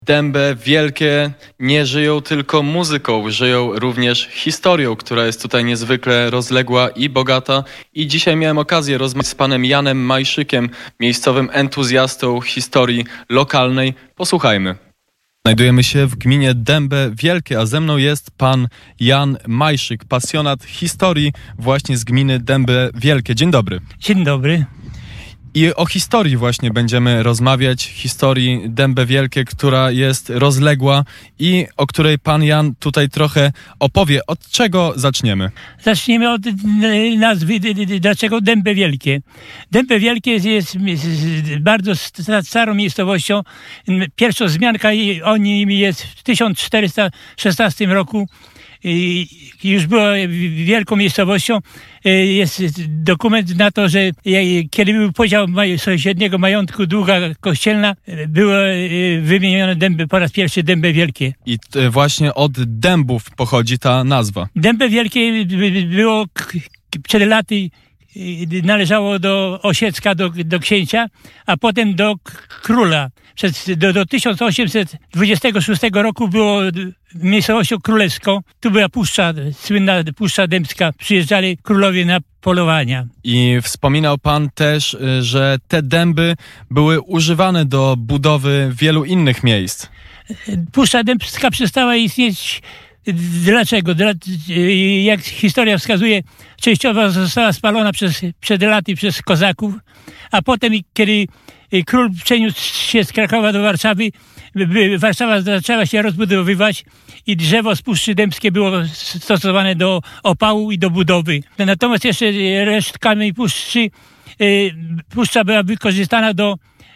Dęby wielkie nie żyją tylko muzyką, żyją również historią, która jest tutaj niezwykle rozległa i bogata. I dzisiaj miałem okazję rozmawiać z panem Janem Majszykiem, miejscowym entuzjastą historii lokalnej. Posłuchajmy. Znajdujemy się w gminie Dęby Wielkie, a ze mną jest pan Jan Majszyk, pasjonat historii właśnie z gminy Dęby Wielkie. Dzień dobry. Dzień dobry. I o historii właśnie będziemy rozmawiać, historii Dęby Wielkie, która jest rozległa i o której pan Jan tutaj trochę opowie. Od czego zaczniemy? Zaczniemy od nazwy, dlaczego Dęby Wielkie. Dęby Wielkie jest bardzo starą miejscowością. Pierwsza wzmianka o nim jest w 1416 roku. Już była wielką miejscowością. Jest dokument na to, że kiedy był podział sąsiedniego majątku, długa kościelna, było wymienione Dęby, po raz pierwszy Dęby Wielkie. I właśnie od dębów pochodzi ta nazwa. Dęby Wielkie było przed laty, należało do Osiecka, do księcia, a potem do króla. Do 1826 roku było miejscowością królewską. Tu była puszcza, słynna Puszcza Dębska. Przyjeżdżali królowie na polowania. I wspominał pan też, że te dęby były używane do budowy wielu innych miejsc. Puszcza Dębska przestała istnieć. Dlaczego? Jak historia wskazuje, częściowo została spalona przed laty przez kozaków, a potem, kiedy król przeniósł się z Krakowa do Warszawy, Warszawa zaczęła się rozbudowywać i drzewo z Puszczy Dębskiej było stosowane do opału i do budowy. Natomiast jeszcze resztkami puszcza była wykorzystana do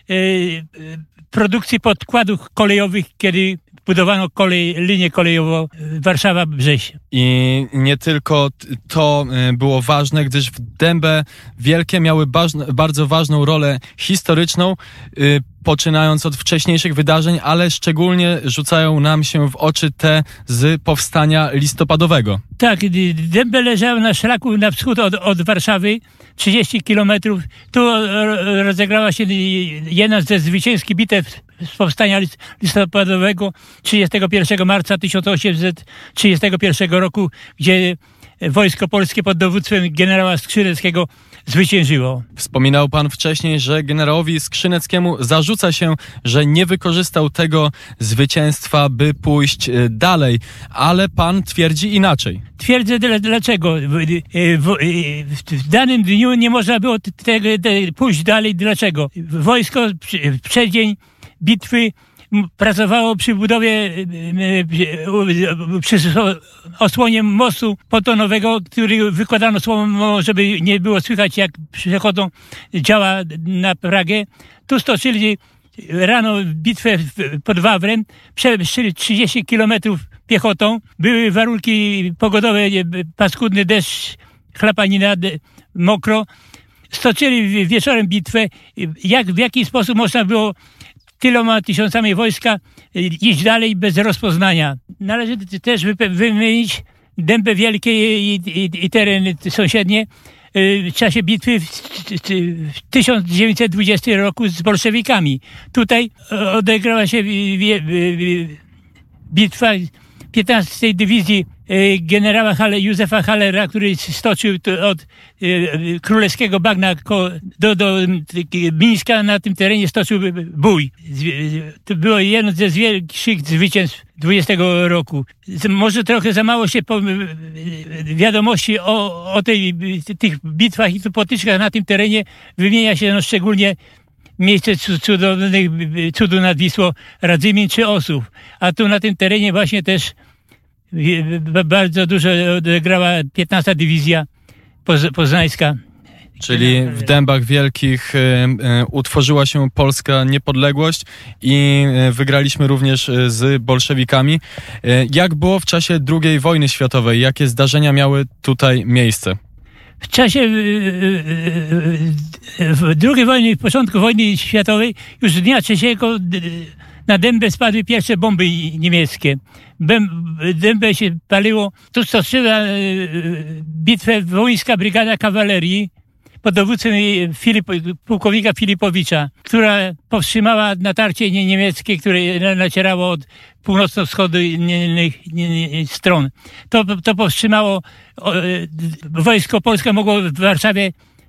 produkcji podkładów kolejowych, kiedy budowano linię kolejową Warszawa-Brześć. I nie tylko to było ważne, gdyż w Dęby Wielkie miały bardzo ważną rolę historyczną, poczynając od wcześniejszych wydarzeń, ale szczególnie rzucają nam się w oczy te z powstania listopadowego. Tak, Dęby leżały na szlaku na wschód od Warszawy, 30 kilometrów. Tu rozegrała się jedna ze zwycięskich bitew z powstania listopadowego 31 marca 1831 roku, gdzie Wojsko Polskie pod dowództwem generała Skrzyneckiego zwyciężyło. Wspominał pan wcześniej, że generałowi Skrzyneckiemu zarzuca się, że nie wykorzystał tego zwycięstwa, by pójść dalej, ale pan twierdzi inaczej. Twierdzę dlaczego. W danym dniu nie można było pójść dalej. Dlaczego? Wojsko w przeddzień bitwy pracowało przy budowie, przy osłonie mostu pontonowego, który wykładano słomą, żeby nie było słychać, jak przechodzą działa na Pragę. Tu stoczyli rano bitwę pod Wawrem, przeszli 30 kilometrów piechotą. Były warunki pogodowe, paskudny deszcz, chlapanina, mokro. Stoczyli wieczorem bitwę. W jaki sposób można było tyloma tysiącami wojska iść dalej bez rozpoznania. Należy też wymienić Dęby Wielkie i tereny sąsiednie w czasie bitwy w 1920 roku z bolszewikami. Tutaj odegrała się bitwa 15. Dywizji generała Józefa Hallera, który stoczył od Królewskiego Bagna do Mińska. Na tym terenie stoczył bój. To było jedno ze większych zwycięstw 20 roku. Może trochę za mało się wiadomości o tych bitwach i potyczkach na tym terenie wymienia się szczególnie miejsce cudu nad Wisłą, Radzymin czy Osów. A tu na tym terenie właśnie też bardzo dużo odegrała 15. Dywizja Poznańska. Czyli w Dębach Wielkich utworzyła się polska niepodległość i wygraliśmy również z bolszewikami. Jak było w czasie II wojny światowej? Jakie zdarzenia miały tutaj miejsce? W czasie II wojny, w początku wojny światowej, już dnia 3 na Dębę spadły pierwsze bomby niemieckie. Dębę się paliło. Tu stoczyła bitwę Wołyńska Brygada Kawalerii pod dowództwem pułkownika Filipowicza, która powstrzymała natarcie niemieckie, które nacierało od północno-wschodnich stron. To powstrzymało, wojsko polskie mogło w Warszawie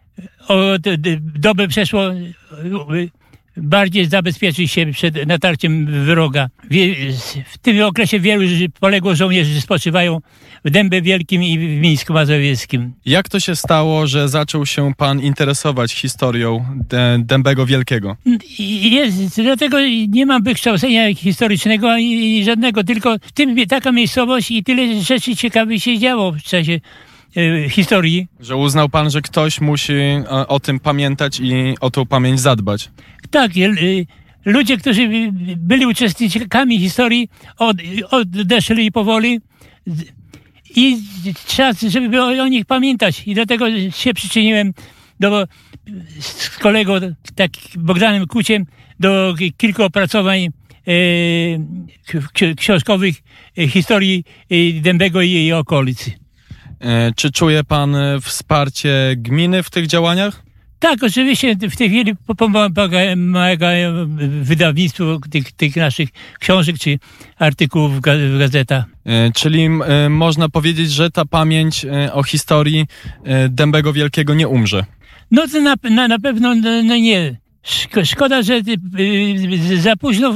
dobę przeszło bardziej zabezpieczyć się przed natarciem wroga. W tym okresie wielu poległo żołnierzy spoczywają w Dębie Wielkim i w Mińsku Mazowieckim. Jak to się stało, że zaczął się pan interesować historią Dębego Wielkiego? Dlatego nie mam wykształcenia historycznego ani żadnego, tylko w tym taka miejscowość i tyle rzeczy ciekawych się działo w czasie historii. Że uznał pan, że ktoś musi o tym pamiętać i o tą pamięć zadbać. Tak, ludzie, którzy byli uczestnikami historii, odeszli powoli i czas, żeby o nich pamiętać. I dlatego się przyczyniłem z kolegą Bogdanem Kuciem do kilku opracowań książkowych historii Dębego i jej okolicy. Czy czuje pan wsparcie gminy w tych działaniach? Tak, oczywiście w tej chwili pomagają wydawnictwu tych naszych książek czy artykułów w gazetach. Czyli można powiedzieć, że ta pamięć o historii Dębego Wielkiego nie umrze? No to na pewno nie. Szkoda, że za późno.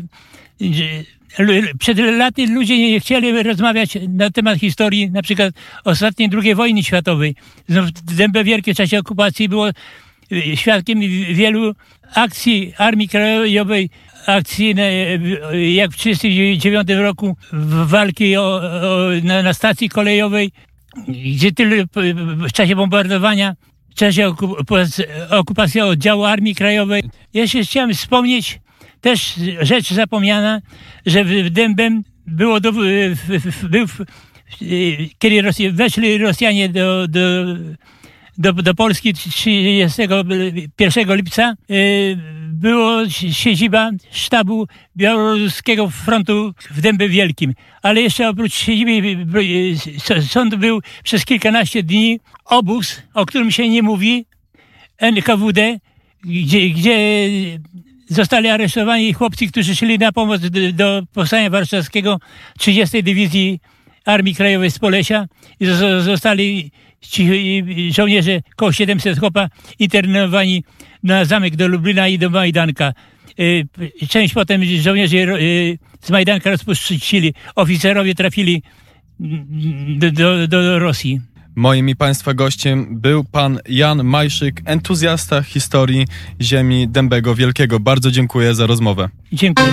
Przed laty ludzie nie chcieli rozmawiać na temat historii, na przykład ostatniej II wojny światowej. Dębe Wielkie w czasie okupacji było świadkiem wielu akcji Armii Krajowej, akcji jak w 1939 roku walki na stacji kolejowej, gdzie w czasie bombardowania, w czasie okupacji oddziału Armii Krajowej. Jeszcze chciałem wspomnieć też rzecz zapomniana, że w Dębem kiedy weszli Rosjanie do Polski 31 lipca, było siedziba sztabu białoruskiego frontu w Dębie Wielkim. Ale jeszcze oprócz siedziby sąd był przez kilkanaście dni obóz, o którym się nie mówi, NKWD, gdzie zostali aresztowani chłopcy, którzy szli na pomoc do powstania warszawskiego 30. Dywizji Armii Krajowej z Polesia i zostali ci żołnierze, około 700 chłopa, internowani na zamek do Lublina i do Majdanka. Część potem żołnierzy z Majdanka rozpuścili. Oficerowie trafili do Rosji. Moim i państwa gościem był pan Jan Majszyk, entuzjasta historii ziemi Dębego Wielkiego. Bardzo dziękuję za rozmowę. Dziękuję.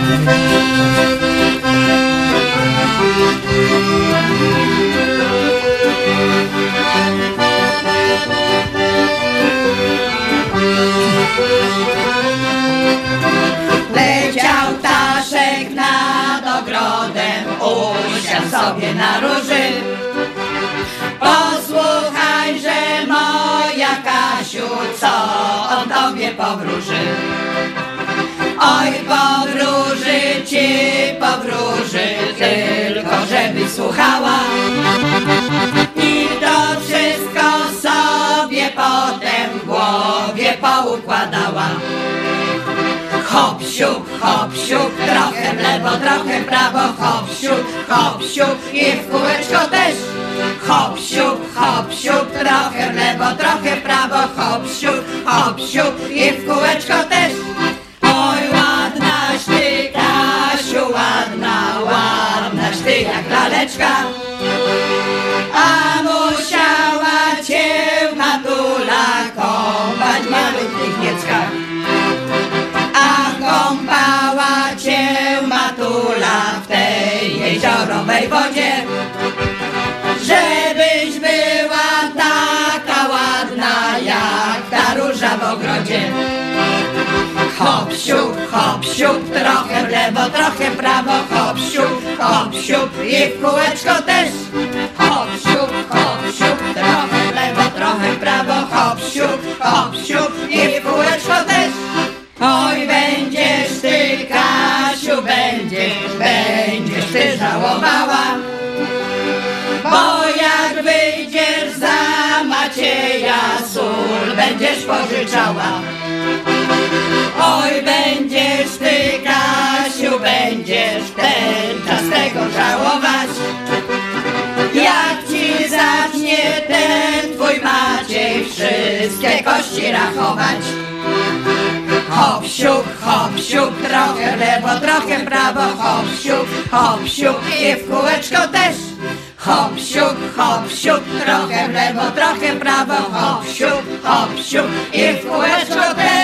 Leciał ptaszek nad ogrodem, usiadł sobie na róży. Posłuchajże, moja Kasiu, co on tobie powróży. Oj, powróży ci, powróży, tylko żeby słuchała i to wszystko sobie potem w głowie poukładała. Hop, siup, trochę w lewo, trochę w prawo, hop, siup i w kółeczko też. Hop, siup, trochę w lewo, trochę w prawo, hop, siup i w kółeczko też. Oj, ładnaś ty, Kasiu, ładnaś ty jak laleczka. A musiała cię matula kąpać w malutkich nieckach. Kąpała cię matula w tej jeziorowej wodzie, żebyś była taka ładna jak ta róża w ogrodzie. Hop, siup, trochę w lewo, trochę w prawo, hop, siup i w kółeczko też. Hop, siup, trochę w lewo, trochę w prawo, hop, siup i w kółeczko też. Oj, będziesz ty, Kasiu, będziesz ty żałowała, bo jak wyjdziesz za Macieja, sól będzie pożyczała. Oj, będziesz ty, Kasiu, będziesz ten czas tego żałować. Jak ci zacznie ten twój Maciej wszystkie kości rachować. Hop, siup, trochę w lewo, trochę w prawo. Hop, siup i w kółeczko też. Hop, siup, trochę w lewo, trochę w prawo. Hop, siup i w kółeczko też.